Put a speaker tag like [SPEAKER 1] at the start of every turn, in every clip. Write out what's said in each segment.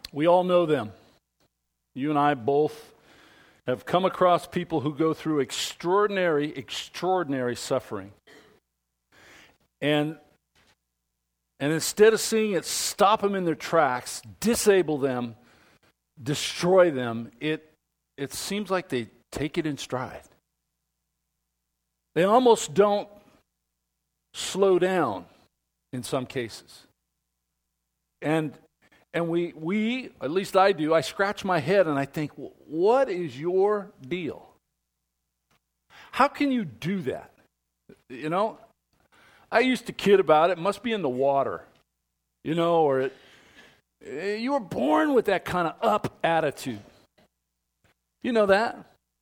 [SPEAKER 1] We all know them. You and I both have come across people who go through extraordinary suffering. And instead of seeing it stop them in their tracks, disable them, destroy them, it seems like they take it in stride. They almost don't slow down in some cases. And we, at least I do, I scratch my head and I think, what is your deal? How can you do that? You know, I used to kid about it. It must be in the water, you know, or you were born with that kind of up attitude. You know that?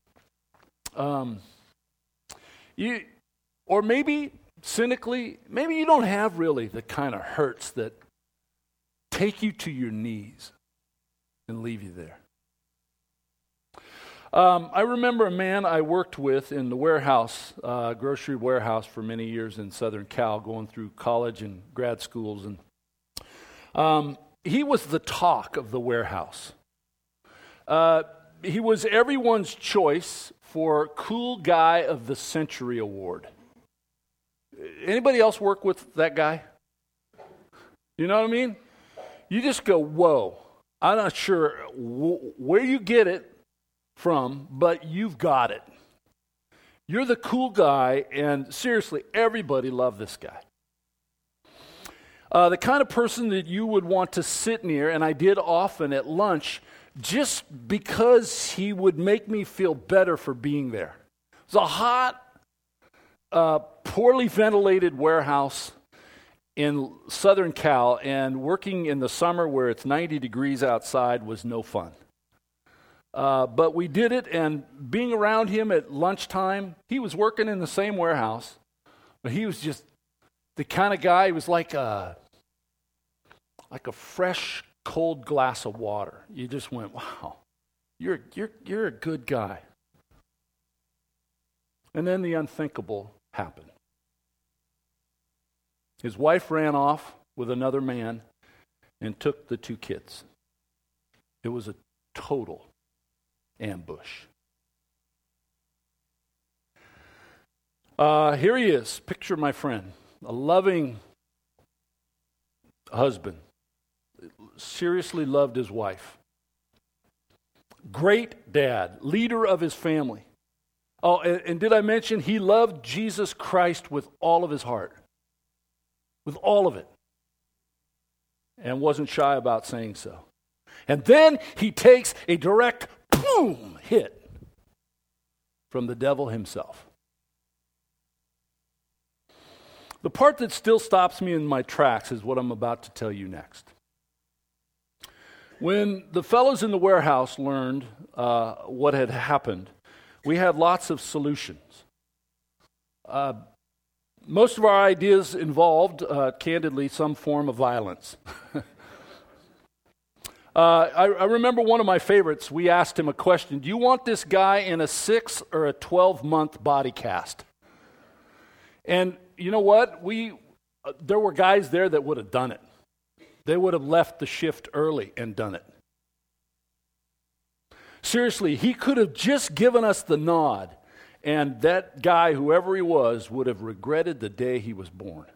[SPEAKER 1] Or maybe cynically, maybe you don't have really the kind of hurts that take you to your knees and leave you there. I remember a man I worked with in the warehouse, grocery warehouse for many years in Southern Cal, going through college and grad schools. And he was the talk of the warehouse. He was everyone's choice for Cool Guy of the Century Award. Anybody else work with that guy? You know what I mean? You just go, whoa. I'm not sure where you get it from, but you've got it. You're the cool guy, and seriously, everybody loved this guy. The kind of person that you would want to sit near, and I did often at lunch, just because he would make me feel better for being there. It was a hot, poorly ventilated warehouse in Southern Cal, and working in the summer where it's 90 degrees outside was no fun. But we did it, and being around him at lunchtime, he was working in the same warehouse, but he was just the kind of guy, he was like a fresh, cold glass of water. You just went, wow, you're a good guy. And then the unthinkable happened. His wife ran off with another man and took the 2 kids. It was a total ambush. Here he is. Picture my friend, a loving husband, seriously loved his wife. Great dad, leader of his family. Oh, and did I mention he loved Jesus Christ with all of his heart? With all of it. And wasn't shy about saying so. And then he takes a direct boom hit from the devil himself. The part that still stops me in my tracks is what I'm about to tell you next. When the fellows in the warehouse learned what had happened, we had lots of solutions. Most of our ideas involved, candidly, some form of violence. I remember one of my favorites. We asked him a question. Do you want this guy in a 6 or a 12-month body cast? And you know what? There were guys there that would have done it. They would have left the shift early and done it. Seriously, he could have just given us the nod, and that guy, whoever he was, would have regretted the day he was born.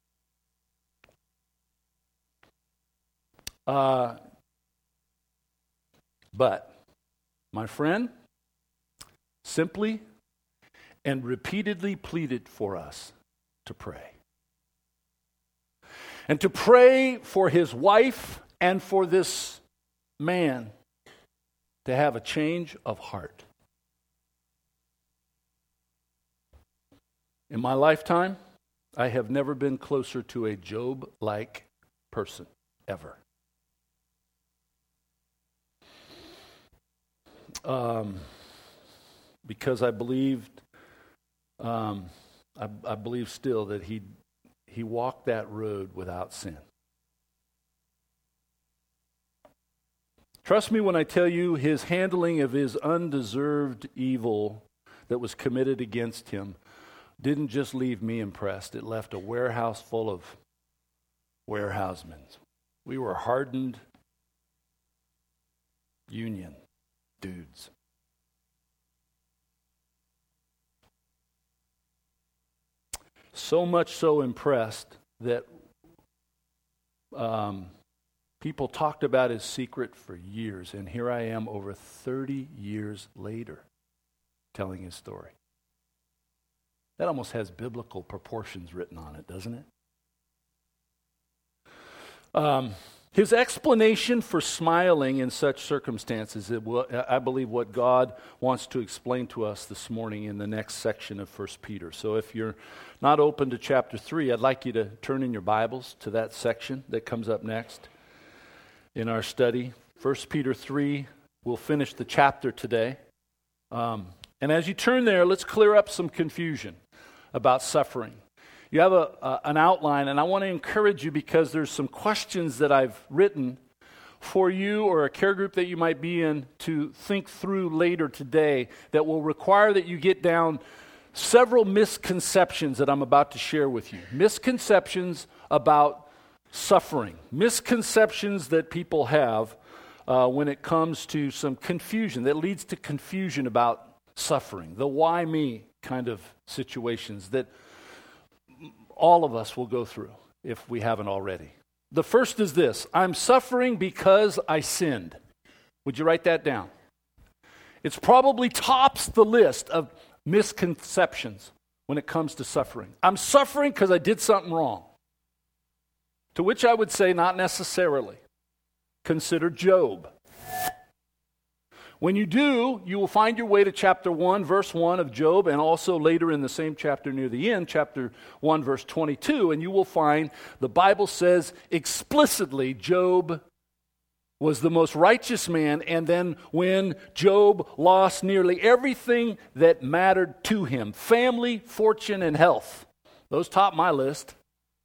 [SPEAKER 1] But my friend simply and repeatedly pleaded for us to pray. And to pray for his wife and for this man to have a change of heart. In my lifetime, I have never been closer to a Job-like person, ever. Because I believed, I believe still that he walked that road without sin. Trust me when I tell you his handling of his undeserved evil that was committed against him didn't just leave me impressed. It left a warehouse full of warehousemen. We were hardened union dudes. So much so impressed that people talked about his secret for years, and here I am over 30 years later telling his story. That almost has biblical proportions written on it, doesn't it? His explanation for smiling in such circumstances is, I believe, what God wants to explain to us this morning in the next section of 1 Peter. So if you're not open to chapter 3, I'd like you to turn in your Bibles to that section that comes up next in our study. 1 Peter 3, we'll finish the chapter today. And as you turn there, let's clear up some confusion about suffering. You have an outline, and I want to encourage you because there's some questions that I've written for you or a care group that you might be in to think through later today that will require that you get down several misconceptions that I'm about to share with you. Misconceptions about suffering. Misconceptions that people have when it comes to some confusion that leads to confusion about suffering. The why me kind of situations that all of us will go through if we haven't already. The first is this: I'm suffering because I sinned. Would you write that down? It's probably tops the list of misconceptions when it comes to suffering. I'm suffering because I did something wrong. To which I would say, not necessarily. Consider Job. When you do, you will find your way to chapter 1, verse 1 of Job, and also later in the same chapter near the end, chapter 1, verse 22, and you will find the Bible says explicitly Job was the most righteous man, and then when Job lost nearly everything that mattered to him, family, fortune, and health, those top my list.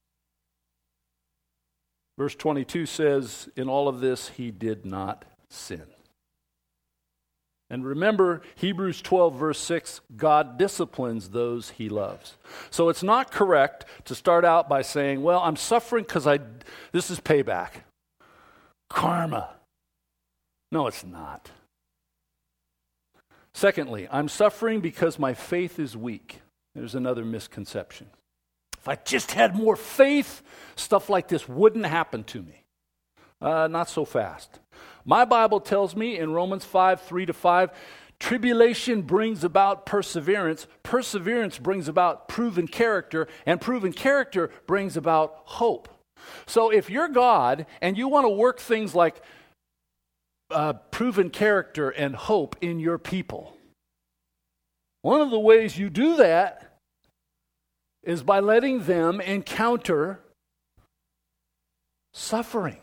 [SPEAKER 1] Verse 22 says, in all of this, he did not sin. And remember, Hebrews 12, verse 6, God disciplines those he loves. So it's not correct to start out by saying, well, I'm suffering because this is payback. Karma. No, it's not. Secondly, I'm suffering because my faith is weak. There's another misconception. If I just had more faith, stuff like this wouldn't happen to me. Not so fast. My Bible tells me in Romans 5, 3-5, tribulation brings about perseverance. Perseverance brings about proven character, and proven character brings about hope. So if you're God and you want to work things like proven character and hope in your people, one of the ways you do that is by letting them encounter suffering.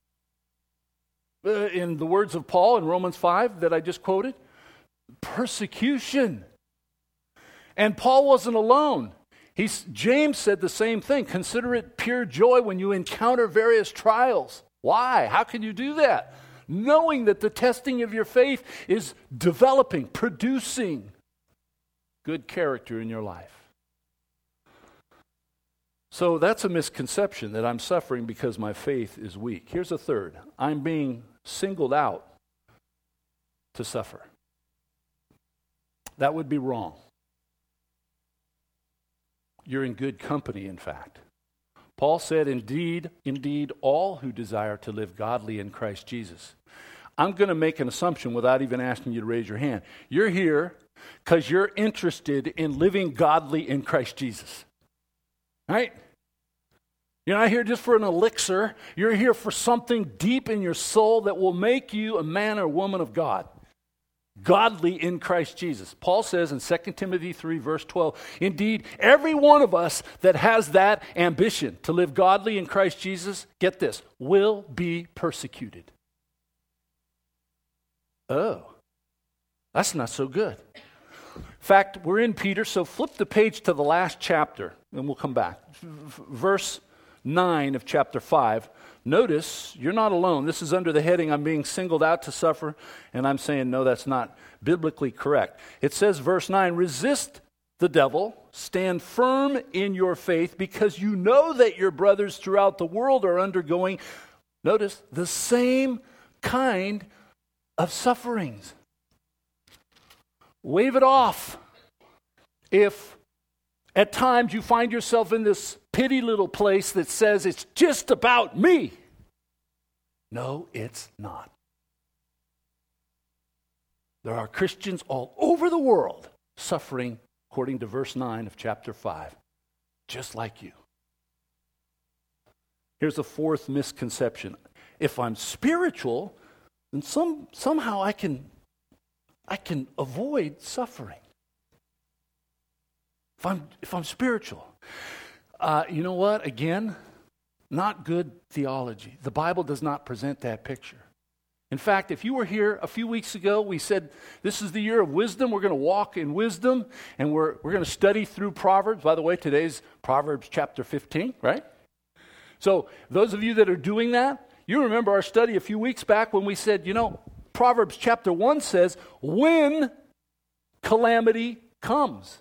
[SPEAKER 1] In the words of Paul in Romans 5 that I just quoted, persecution. And Paul wasn't alone. James said the same thing. Consider it pure joy when you encounter various trials. Why? How can you do that? Knowing that the testing of your faith is developing, producing good character in your life. So that's a misconception that I'm suffering because my faith is weak. Here's a third. I'm being singled out to suffer. That would be wrong. You're in good company, in fact. Paul said, indeed, all who desire to live godly in Christ Jesus. I'm going to make an assumption without even asking you to raise your hand. You're here because you're interested in living godly in Christ Jesus. Right? You're not here just for an elixir. You're here for something deep in your soul that will make you a man or woman of God. Godly in Christ Jesus. Paul says in 2 Timothy 3, verse 12, indeed, every one of us that has that ambition to live godly in Christ Jesus, get this, will be persecuted. Oh, that's not so good. In fact, we're in Peter, so flip the page to the last chapter, and we'll come back. Verse 9 of chapter 5. Notice, you're not alone. This is under the heading, I'm being singled out to suffer, and I'm saying, no, that's not biblically correct. It says, verse 9, resist the devil, stand firm in your faith, because you know that your brothers throughout the world are undergoing, notice, the same kind of sufferings. Wave it off. If at times you find yourself in this pity little place that says it's just about me. No, it's not. There are Christians all over the world suffering, according to verse 9 of chapter 5, just like you. Here's a fourth misconception. If I'm spiritual, then somehow I can avoid suffering. If I'm spiritual. You know what? Again, not good theology. The Bible does not present that picture. In fact, if you were here a few weeks ago, we said this is the year of wisdom. We're going to walk in wisdom, and we're going to study through Proverbs. By the way, today's Proverbs chapter 15, right? So those of you that are doing that, you remember our study a few weeks back when we said, Proverbs chapter 1 says, when calamity comes,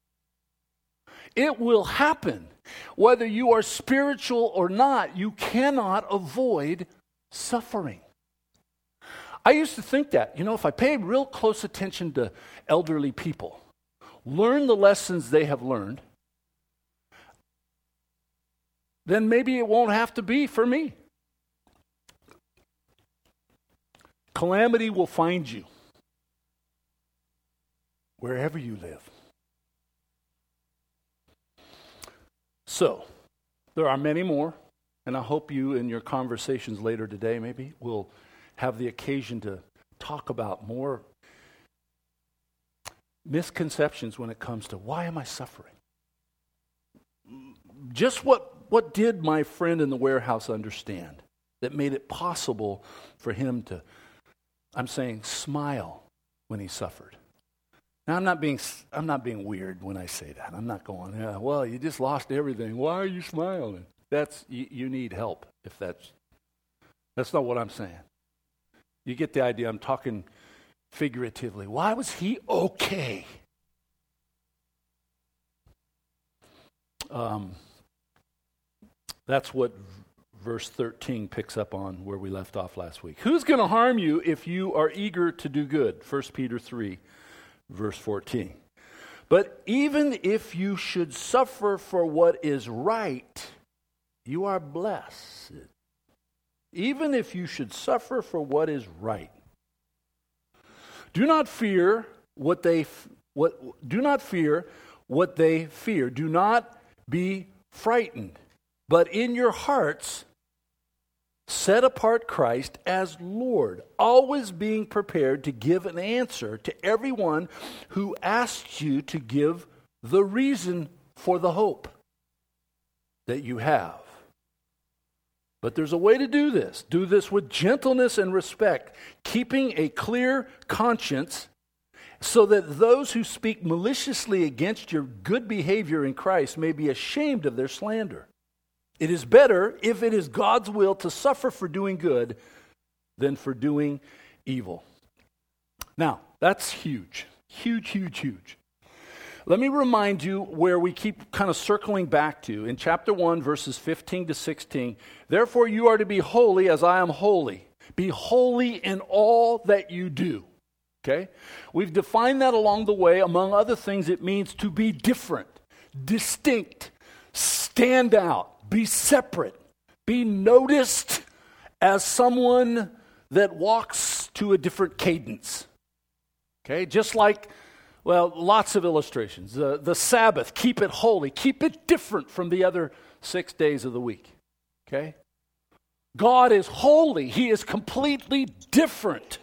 [SPEAKER 1] it will happen. Whether you are spiritual or not, you cannot avoid suffering. I used to think that, if I paid real close attention to elderly people, learn the lessons they have learned, then maybe it won't have to be for me. Calamity will find you wherever you live. So, there are many more, and I hope you in your conversations later today maybe will have the occasion to talk about more misconceptions when it comes to why am I suffering? Just what did my friend in the warehouse understand that made it possible for him to, I'm saying, smile when he suffered? Now, I'm not being weird when I say that. I'm not going, well, you just lost everything. Why are you smiling? You need help if that's not what I'm saying. You get the idea. I'm talking figuratively. Why was he okay? That's what verse 13 picks up on where we left off last week. Who's going to harm you if you are eager to do good? 1 Peter 3, verse 14. But even if you should suffer for what is right, you are blessed. Even if you should suffer for what is right. Do not fear what they fear. Do not be frightened. But in your hearts, set apart Christ as Lord, always being prepared to give an answer to everyone who asks you to give the reason for the hope that you have. But there's a way to do this. Do this with gentleness and respect, keeping a clear conscience, so that those who speak maliciously against your good behavior in Christ may be ashamed of their slander. It is better, if it is God's will, to suffer for doing good than for doing evil. Now, that's huge. Huge, huge, huge. Let me remind you where we keep kind of circling back to. In chapter 1, verses 15 to 16, therefore you are to be holy as I am holy. Be holy in all that you do. Okay? We've defined that along the way. Among other things, it means to be different, distinct, stand out, be separate, be noticed as someone that walks to a different cadence. Okay? Just like, well, lots of illustrations. The Sabbath, keep it holy, keep it different from the other 6 days of the week. Okay? God is holy. He is completely different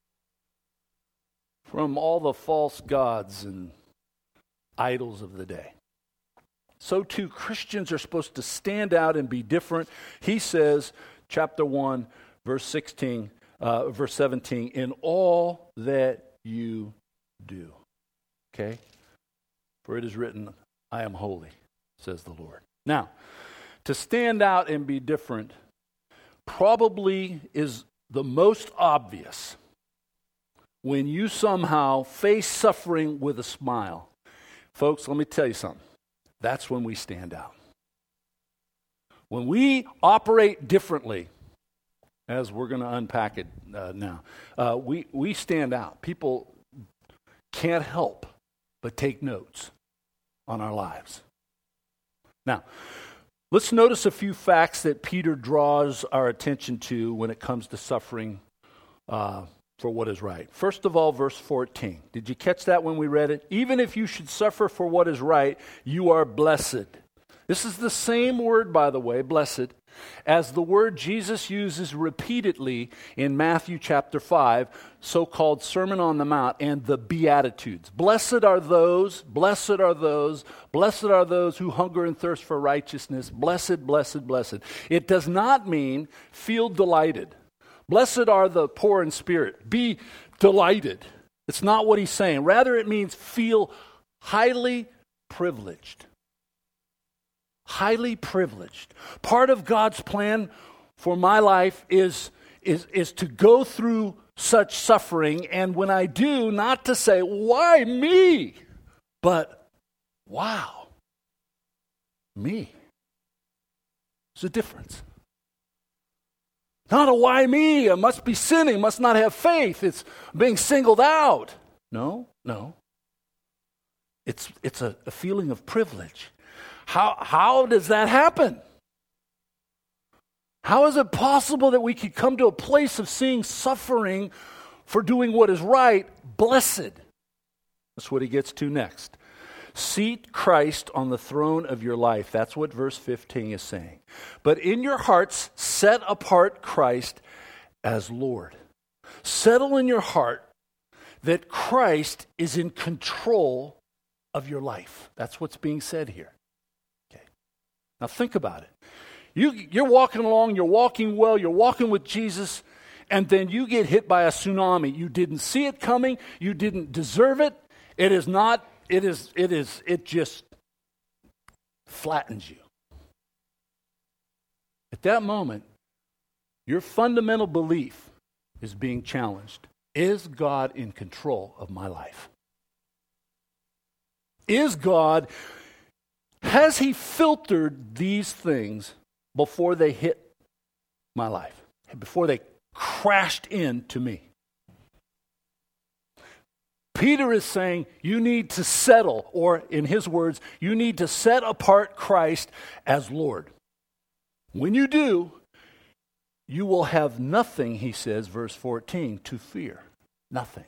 [SPEAKER 1] from all the false gods and idols of the day. So too, Christians are supposed to stand out and be different. He says, chapter 1, verse 17, in all that you do. Okay? For it is written, I am holy, says the Lord. Now, to stand out and be different probably is the most obvious when you somehow face suffering with a smile. Folks, let me tell you something. That's when we stand out. When we operate differently, as we're going to unpack it now. We stand out. People can't help but take notes on our lives. Now, let's notice a few facts that Peter draws our attention to when it comes to suffering for what is right. First of all, verse 14. Did you catch that when we read it? Even if you should suffer for what is right, you are blessed. This is the same word, by the way, blessed, as the word Jesus uses repeatedly in Matthew chapter 5, so-called Sermon on the Mount, and the Beatitudes. Blessed are those who hunger and thirst for righteousness. Blessed, blessed, blessed. It does not mean feel delighted. Blessed are the poor in spirit. Be delighted. It's not what he's saying. Rather, it means feel highly privileged. Highly privileged. Part of God's plan for my life is to go through such suffering, and when I do, not to say, why me? But, wow, me. There's a difference. Not a why me, I must be sinning, must not have faith, it's being singled out. No. It's a feeling of privilege. How does that happen? How is it possible that we could come to a place of seeing suffering for doing what is right blessed? That's what he gets to next. Seat Christ on the throne of your life. That's what verse 15 is saying. But in your hearts, set apart Christ as Lord. Settle in your heart that Christ is in control of your life. That's what's being said here. Okay. Now think about it. You're walking along, you're walking well, you're walking with Jesus, and then you get hit by a tsunami. You didn't see it coming, you didn't deserve it. It just flattens you. At that moment, your fundamental belief is being challenged. Is God in control of my life? Has he filtered these things before they hit my life, before they crashed into me? Peter is saying you need to settle, or in his words, you need to set apart Christ as Lord. When you do, you will have nothing, he says, verse 14, to fear. Nothing.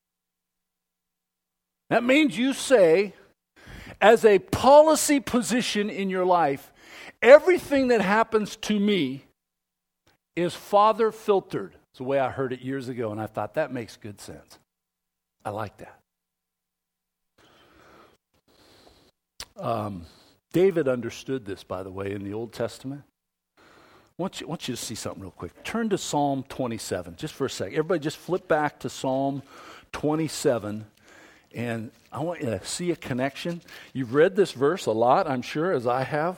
[SPEAKER 1] That means you say, as a policy position in your life, everything that happens to me is Father filtered. It's the way I heard it years ago, and I thought that makes good sense. I like that. David understood this, by the way, in the Old Testament. I want you to see something real quick. Turn to Psalm 27, just for a second. Everybody just flip back to Psalm 27, and I want you to see a connection. You've read this verse a lot, I'm sure, as I have.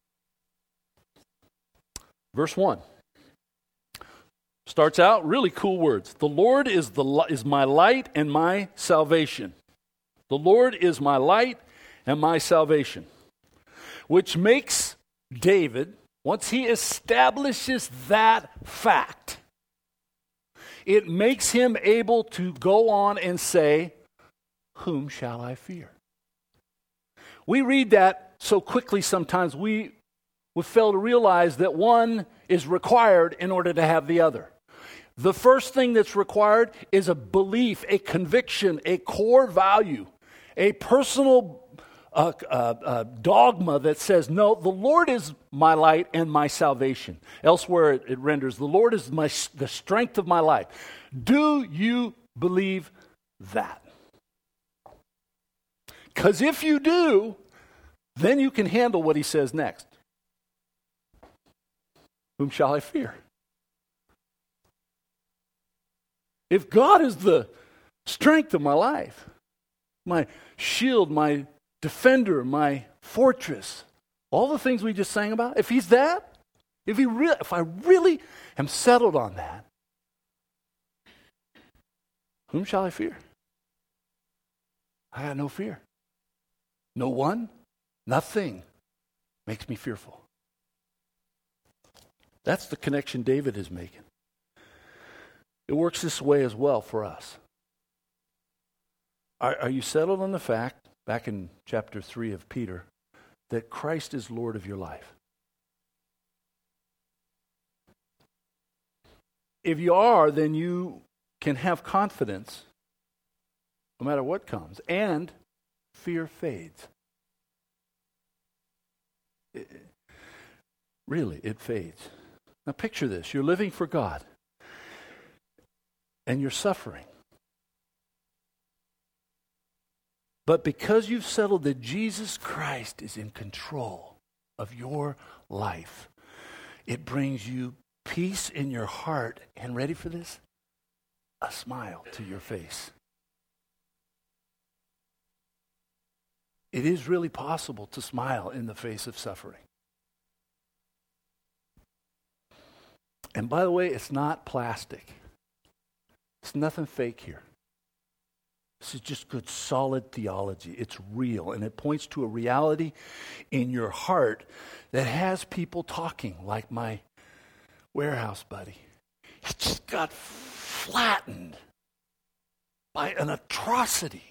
[SPEAKER 1] Verse 1. Starts out, really cool words. The Lord is my light and my salvation. The Lord is my light and my salvation. Which makes David, once he establishes that fact, it makes him able to go on and say, whom shall I fear? We read that so quickly sometimes we fail to realize that one is required in order to have the other. The first thing that's required is a belief, a conviction, a core value, a personal dogma that says, no, the Lord is my light and my salvation. Elsewhere it renders, the Lord is the strength of my life. Do you believe that? Because if you do, then you can handle what he says next. Whom shall I fear? If God is the strength of my life, my shield, my defender, my fortress, all the things we just sang about, if he's that, if I really am settled on that, whom shall I fear? I got no fear. No one, nothing makes me fearful. That's the connection David is making. It works this way as well for us. Are you settled on the fact, back in chapter 3 of Peter, that Christ is Lord of your life? If you are, then you can have confidence no matter what comes, and fear fades. Really, it fades. Now picture this. You're living for God, and you're suffering. But because you've settled that Jesus Christ is in control of your life, it brings you peace in your heart, and ready for this? A smile to your face. It is really possible to smile in the face of suffering. And by the way, it's not plastic. It's nothing fake here. This is just good, solid theology. It's real, and it points to a reality in your heart that has people talking, like my warehouse buddy. He just got flattened by an atrocity.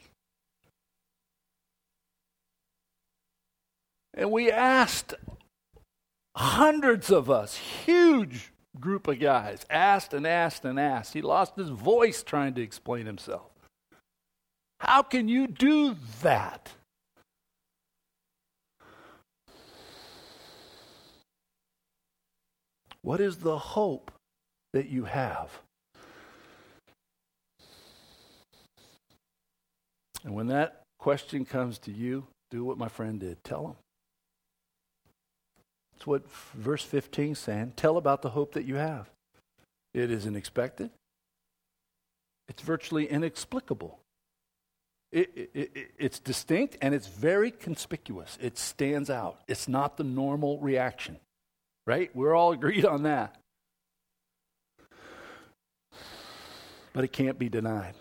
[SPEAKER 1] And we asked, hundreds of us, huge group of guys, asked and asked and asked. He lost his voice trying to explain himself. How can you do that? What is the hope that you have? And when that question comes to you, do what my friend did. Tell him. That's what verse 15 is saying. Tell about the hope that you have. It isn't expected. It's virtually inexplicable. It's distinct and it's very conspicuous. It stands out. It's not the normal reaction. Right? We're all agreed on that. But it can't be denied.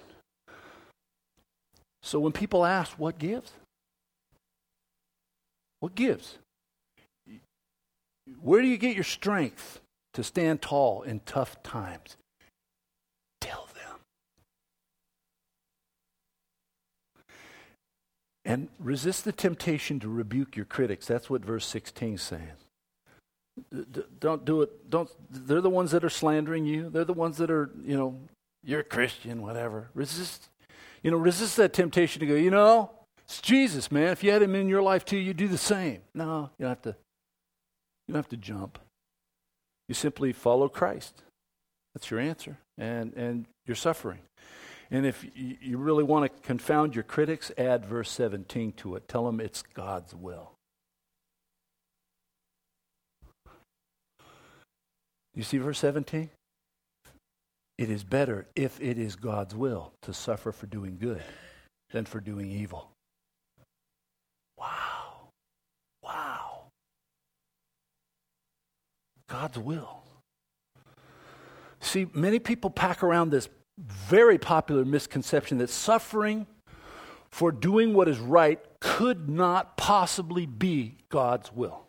[SPEAKER 1] So when people ask, what gives? What gives? Where do you get your strength to stand tall in tough times? Tell them. And resist the temptation to rebuke your critics. That's what verse 16 is saying. Don't do it. They're the ones that are slandering you. They're the ones that are, you're a Christian, whatever. Resist that temptation to go, it's Jesus, man. If you had him in your life too, you'd do the same. No, you don't have to jump. You simply follow Christ. That's your answer. And you're suffering. And if you really want to confound your critics, add verse 17 to it. Tell them it's God's will. You see verse 17? It is better, if it is God's will, to suffer for doing good than for doing evil. Wow. God's will. See, many people pack around this very popular misconception that suffering for doing what is right could not possibly be God's will.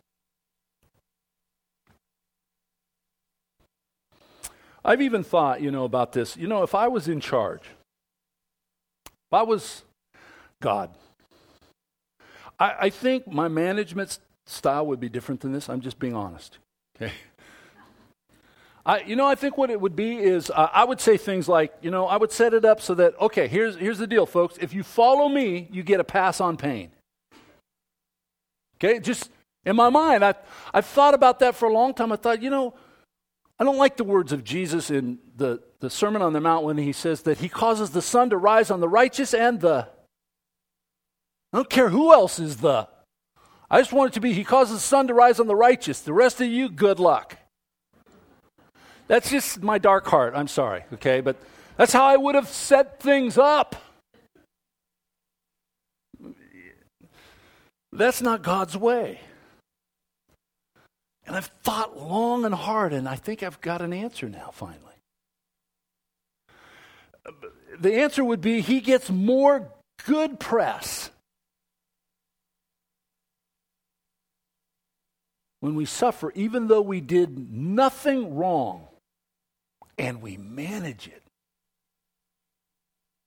[SPEAKER 1] I've even thought, about this. If I was in charge, if I was God, I think my management style would be different than this. I'm just being honest. Okay. I think what it would be is I would say things like, I would set it up so that, okay, here's the deal, folks. If you follow me, you get a pass on pain. Okay, just in my mind, I've thought about that for a long time. I thought, I don't like the words of Jesus in the Sermon on the Mount when he says that he causes the sun to rise on the righteous and I don't care who else is I just want it to be, he causes the sun to rise on the righteous. The rest of you, good luck. That's just my dark heart. I'm sorry, okay? But that's how I would have set things up. That's not God's way. And I've thought long and hard, and I think I've got an answer now, finally. The answer would be he gets more good press when we suffer, even though we did nothing wrong, and we manage it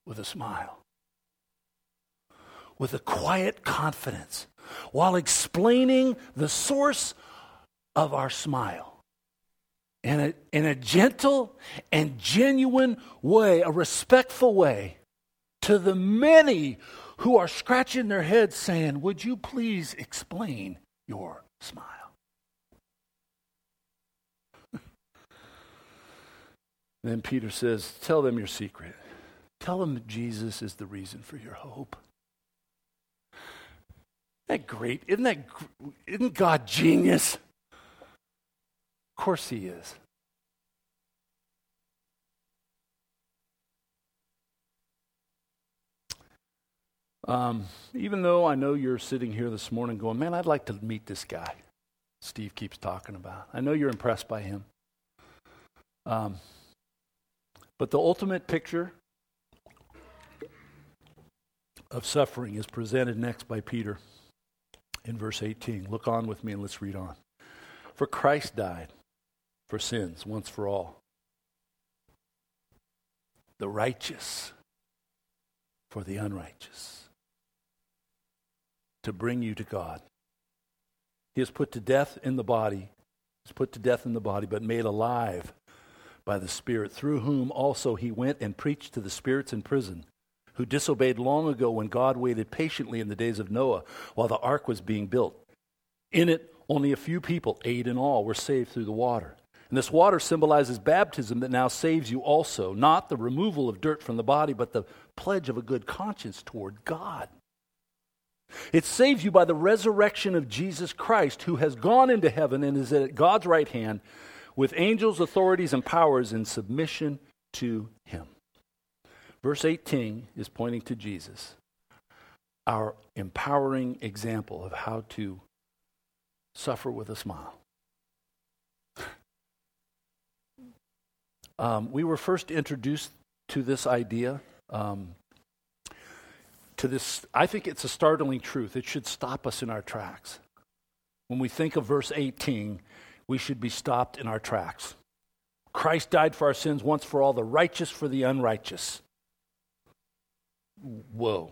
[SPEAKER 1] with a smile, with a quiet confidence, while explaining the source of our smile in a gentle and genuine way, a respectful way, to the many who are scratching their heads saying, would you please explain your smile? Then Peter says, tell them your secret. Tell them that Jesus is the reason for your hope. Isn't that great? Isn't God genius? Of course he is. Even though I know you're sitting here this morning going, man, I'd like to meet this guy Steve keeps talking about. I know you're impressed by him. But the ultimate picture of suffering is presented next by Peter in verse 18. Look on with me and let's read on. For Christ died for sins once for all, the righteous for the unrighteous, to bring you to God. He is put to death in the body. He's put to death in the body, but made alive by the Spirit, through whom also he went and preached to the spirits in prison, who disobeyed long ago when God waited patiently in the days of Noah while the ark was being built. In it, only a few people, 8 in all, were saved through the water. And this water symbolizes baptism that now saves you also, not the removal of dirt from the body, but the pledge of a good conscience toward God. It saves you by the resurrection of Jesus Christ, who has gone into heaven and is at God's right hand with angels, authorities, and powers in submission to him. Verse 18 is pointing to Jesus, our empowering example of how to suffer with a smile. We were first introduced to this idea, I think it's a startling truth. It should stop us in our tracks. When we think of verse 18, we should be stopped in our tracks. Christ died for our sins once for all, the righteous for the unrighteous. Whoa.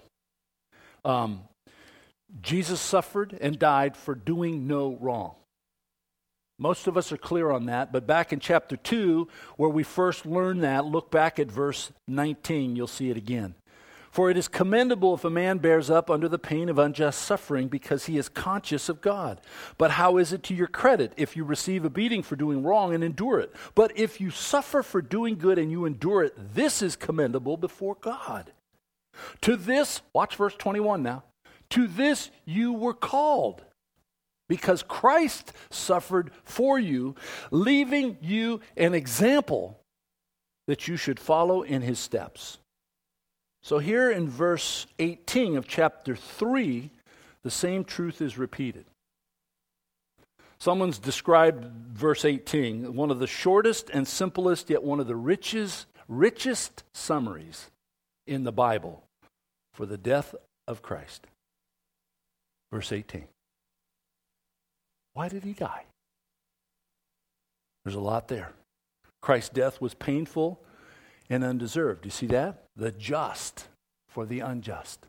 [SPEAKER 1] Jesus suffered and died for doing no wrong. Most of us are clear on that, but back in chapter 2, where we first learned that, look back at verse 19, you'll see it again. For it is commendable if a man bears up under the pain of unjust suffering because he is conscious of God. But how is it to your credit if you receive a beating for doing wrong and endure it? But if you suffer for doing good and you endure it, this is commendable before God. To this, watch verse 21 now, to this you were called, because Christ suffered for you, leaving you an example that you should follow in his steps. So here in verse 18 of chapter 3, the same truth is repeated. Someone's described verse 18, one of the shortest and simplest, yet one of the richest summaries in the Bible for the death of Christ. Verse 18. Why did he die? There's a lot there. Christ's death was painful and undeserved. Do you see that? The just for the unjust.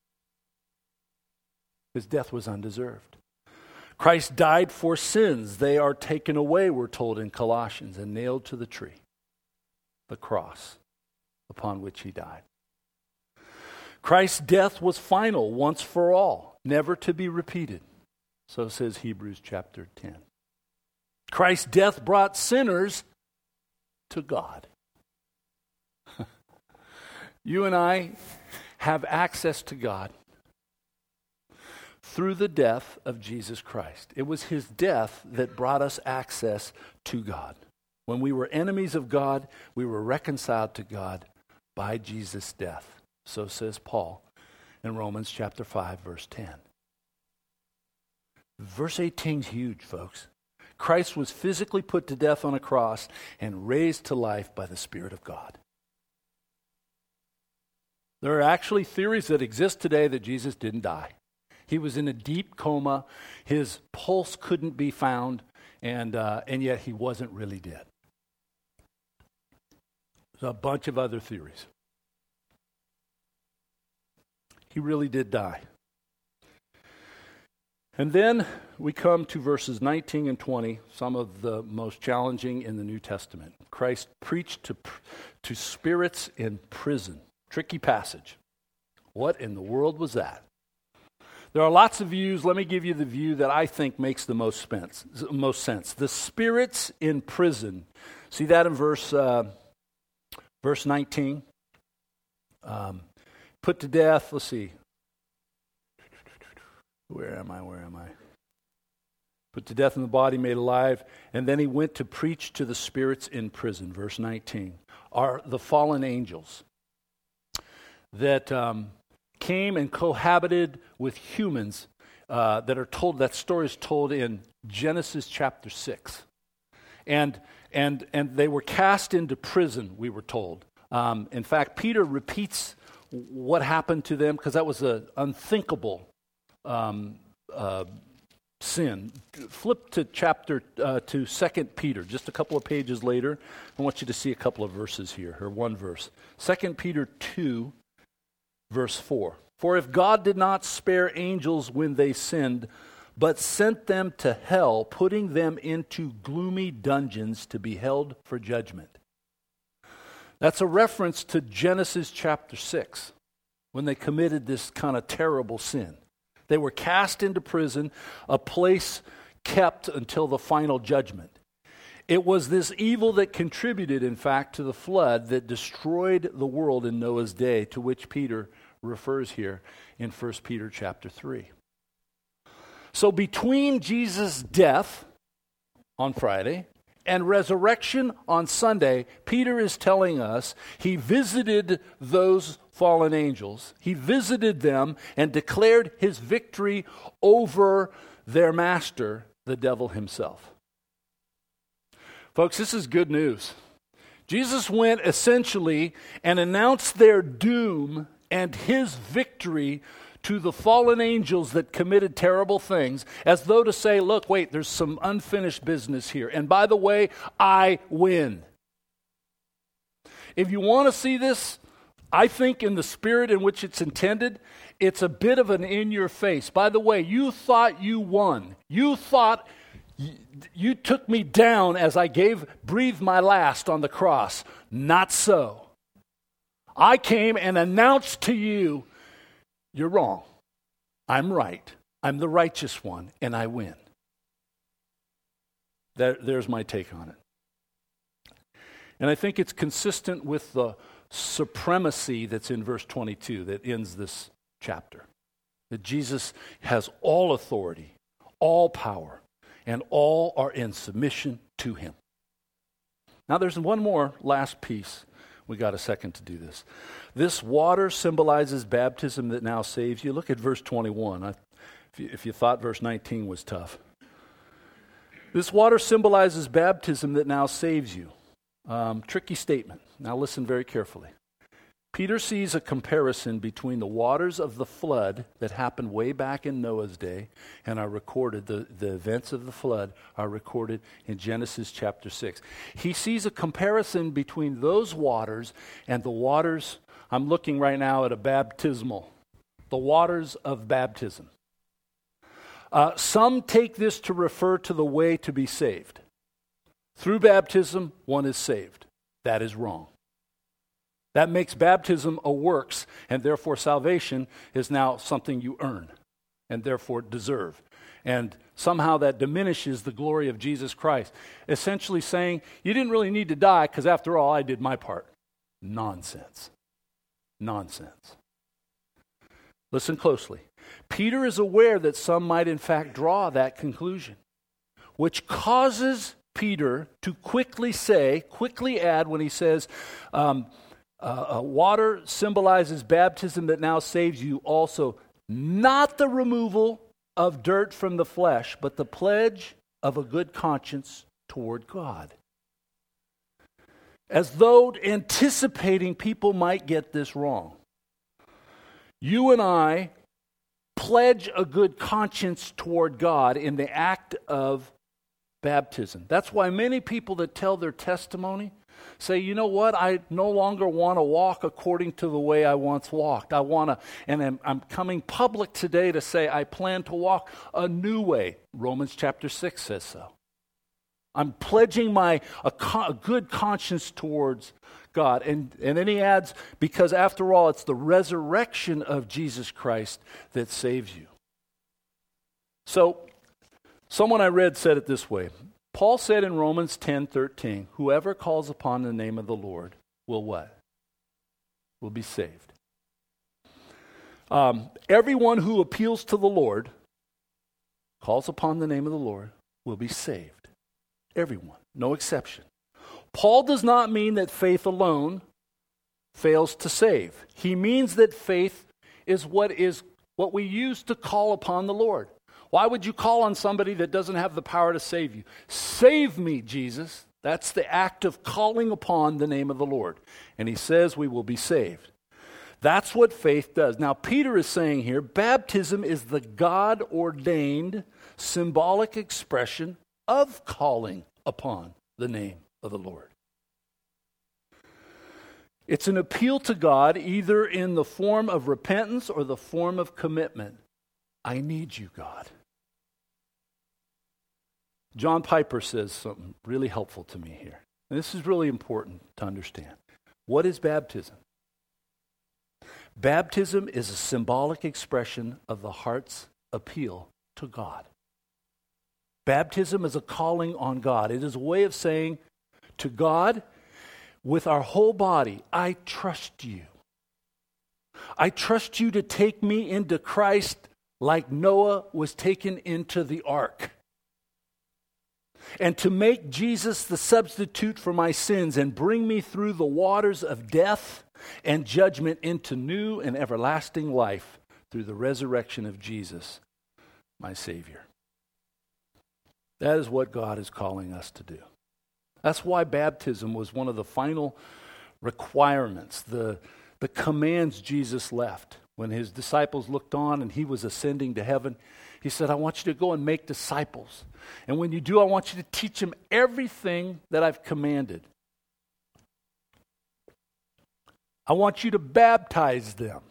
[SPEAKER 1] His death was undeserved. Christ died for sins. They are taken away, we're told in Colossians, and nailed to the tree, the cross upon which he died. Christ's death was final, once for all, never to be repeated. So says Hebrews chapter 10. Christ's death brought sinners to God. You and I have access to God through the death of Jesus Christ. It was his death that brought us access to God. When we were enemies of God, we were reconciled to God by Jesus' death. So says Paul in Romans chapter 5, verse 10. Verse 18 is huge, folks. Christ was physically put to death on a cross and raised to life by the Spirit of God. There are actually theories that exist today that Jesus didn't die. He was in a deep coma. His pulse couldn't be found, and yet he wasn't really dead. There's a bunch of other theories. He really did die. And then we come to verses 19 and 20, some of the most challenging in the New Testament. Christ preached to spirits in prison. Tricky passage. What in the world was that? There are lots of views. Let me give you the view that I think makes the most sense. The spirits in prison. See that in verse 19? Put to death, let's see. Where am I? Put to death in the body, made alive. And then he went to preach to the spirits in prison. Verse 19. Are the fallen angels that came and cohabited with humans that story is told in Genesis chapter 6. And they were cast into prison, we were told. In fact, Peter repeats what happened to them because that was an unthinkable sin. Flip to to 2 Peter, just a couple of pages later. I want you to see a couple of verses here, or one verse. 2 Peter 2, verse 4. For if God did not spare angels when they sinned, but sent them to hell, putting them into gloomy dungeons to be held for judgment. That's a reference to Genesis chapter 6, when they committed this kind of terrible sin. They were cast into prison, a place kept until the final judgment. It was this evil that contributed, in fact, to the flood that destroyed the world in Noah's day, to which Peter refers here in 1 Peter chapter 3. So between Jesus' death on Friday and resurrection on Sunday, Peter is telling us he visited those fallen angels. He visited them and declared his victory over their master, the devil himself. Folks, this is good news. Jesus went essentially and announced their doom and his victory to the fallen angels that committed terrible things, as though to say, look, wait, there's some unfinished business here. And by the way, I win. If you want to see this, I think in the spirit in which it's intended, it's a bit of an in your face. By the way, you thought you won. You thought you took me down as I breathed my last on the cross. Not so. I came and announced to you, you're wrong. I'm right. I'm the righteous one, and I win. There's my take on it. And I think it's consistent with the supremacy that's in verse 22 that ends this chapter. That Jesus has all authority, all power, and all are in submission to him. Now there's one more last piece. We got a second to do this. This water symbolizes baptism that now saves you. Look at verse 21. If you thought verse 19 was tough. This water symbolizes baptism that now saves you. Tricky statement. Now listen very carefully. Peter sees a comparison between the waters of the flood that happened way back in Noah's day and are recorded, the events of the flood are recorded in Genesis chapter 6. He sees a comparison between those waters and the waters, I'm looking right now at a baptismal, the waters of baptism. Some take this to refer to the way to be saved. Through baptism, one is saved. That is wrong. That makes baptism a works, and therefore salvation is now something you earn, and therefore deserve. And somehow that diminishes the glory of Jesus Christ. Essentially saying, you didn't really need to die, because after all, I did my part. Nonsense. Nonsense. Listen closely. Peter is aware that some might in fact draw that conclusion, which causes Peter to quickly add when he says, water symbolizes baptism that now saves you also, not the removal of dirt from the flesh, but the pledge of a good conscience toward God. As though anticipating people might get this wrong. You and I pledge a good conscience toward God in the act of baptism. That's why many people that tell their testimony say, you know what? I no longer want to walk according to the way I once walked. I'm coming public today to say I plan to walk a new way. Romans chapter 6 says so. I'm pledging a good conscience towards God. And then he adds, because after all, it's the resurrection of Jesus Christ that saves you. So, someone I read said it this way. Paul said in Romans 10:13, whoever calls upon the name of the Lord will what? Will be saved. Everyone who appeals to the Lord, calls upon the name of the Lord, will be saved. Everyone, no exception. Paul does not mean that faith alone fails to save. He means that faith is what we use to call upon the Lord. Why would you call on somebody that doesn't have the power to save you? Save me, Jesus. That's the act of calling upon the name of the Lord. And he says we will be saved. That's what faith does. Now, Peter is saying here, baptism is the God-ordained symbolic expression of calling upon the name of the Lord. It's an appeal to God either in the form of repentance or the form of commitment. I need you, God. John Piper says something really helpful to me here. And this is really important to understand. What is baptism? Baptism is a symbolic expression of the heart's appeal to God. Baptism is a calling on God. It is a way of saying to God, with our whole body, I trust you. I trust you to take me into Christ like Noah was taken into the ark. And to make Jesus the substitute for my sins and bring me through the waters of death and judgment into new and everlasting life through the resurrection of Jesus, my Savior. That is what God is calling us to do. That's why baptism was one of the final requirements, the commands Jesus left. When his disciples looked on and he was ascending to heaven, he said, I want you to go and make disciples. And when you do, I want you to teach them everything that I've commanded. I want you to baptize them.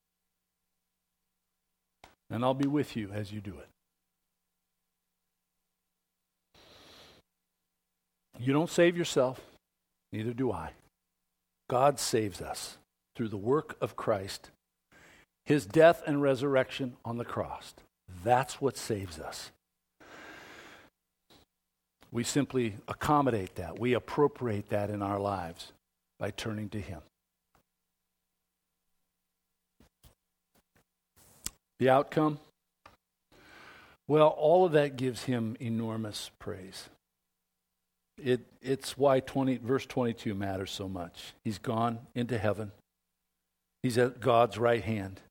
[SPEAKER 1] And I'll be with you as you do it. You don't save yourself, neither do I. God saves us through the work of Christ, his death and resurrection on the cross. That's what saves us. We simply accommodate that. We appropriate that in our lives by turning to him. The outcome? Well, all of that gives him enormous praise. It's why verse 22 matters so much. He's gone into heaven. He's at God's right hand.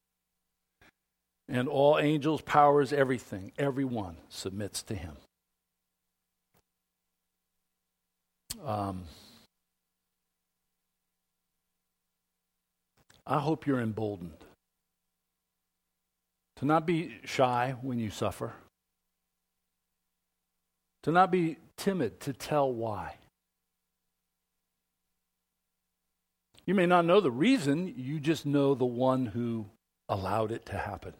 [SPEAKER 1] And all angels, powers, everyone submits to him. I hope you're emboldened to not be shy when you suffer, to not be timid to tell why. You may not know the reason, you just know the one who allowed it to happen.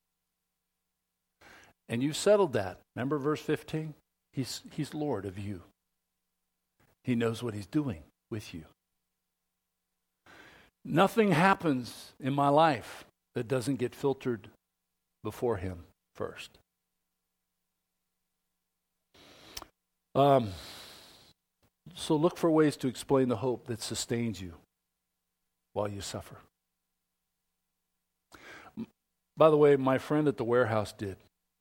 [SPEAKER 1] And you settled that. Remember verse 15? He's Lord of you. He knows what he's doing with you. Nothing happens in my life that doesn't get filtered before him first. So look for ways to explain the hope that sustains you while you suffer. By the way, my friend at the warehouse did.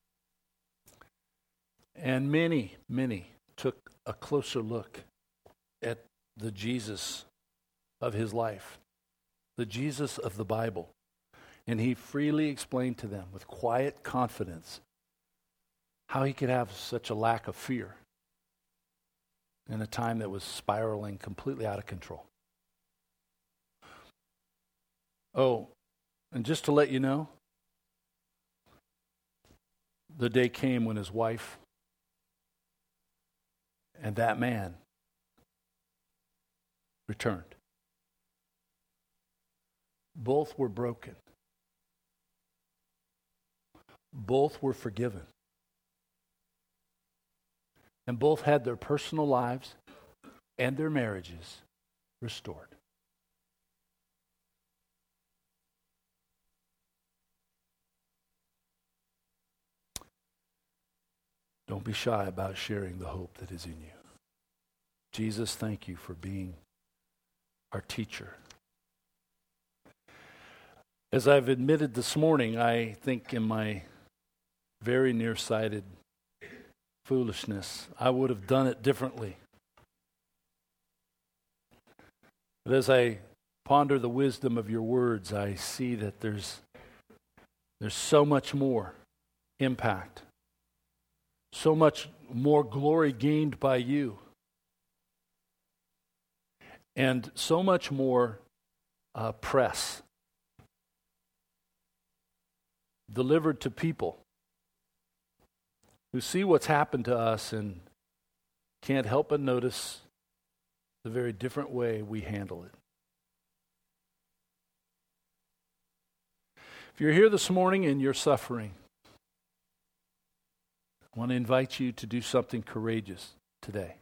[SPEAKER 1] And many took a closer look at the Jesus of his life, the Jesus of the Bible. And he freely explained to them with quiet confidence how he could have such a lack of fear in a time that was spiraling completely out of control. Oh, and just to let you know, the day came when his wife and that man returned. Both were broken. Both were forgiven. And both had their personal lives and their marriages restored. Don't be shy about sharing the hope that is in you. Jesus, thank you for being our teacher. As I've admitted this morning, I think in my very nearsighted foolishness, I would have done it differently. But as I ponder the wisdom of your words, I see that there's so much more impact, so much more glory gained by you, and so much more press delivered to people who see what's happened to us and can't help but notice the very different way we handle it. If you're here this morning and you're suffering, I want to invite you to do something courageous today.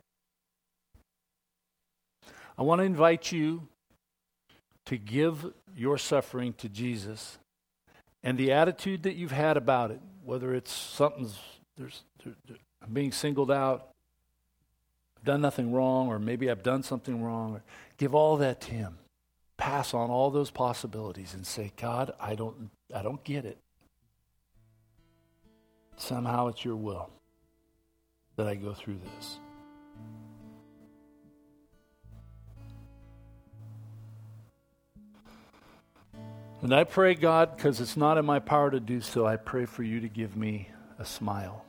[SPEAKER 1] I want to invite you to give your suffering to Jesus, and the attitude that you've had about it, whether it's I'm being singled out, I've done nothing wrong, or maybe I've done something wrong, give all that to Him. Pass on all those possibilities and say, God, I don't get it. Somehow it's your will that I go through this. And I pray, God, because it's not in my power to do so, I pray for you to give me a smile.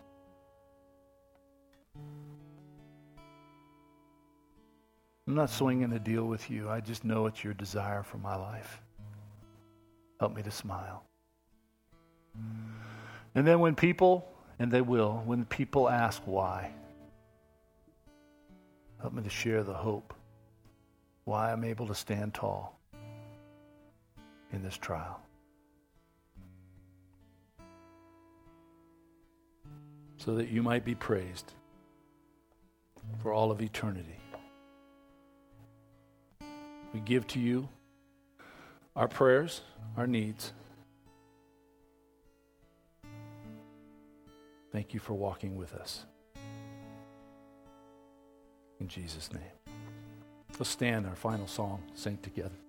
[SPEAKER 1] I'm not swinging a deal with you. I just know it's your desire for my life. Help me to smile. And then when people, and they will, when people ask why, help me to share the hope, why I'm able to stand tall in this trial. So that you might be praised for all of eternity. We give to you our prayers, our needs. Thank you for walking with us. In Jesus' name. Let's stand, our final song, sing together.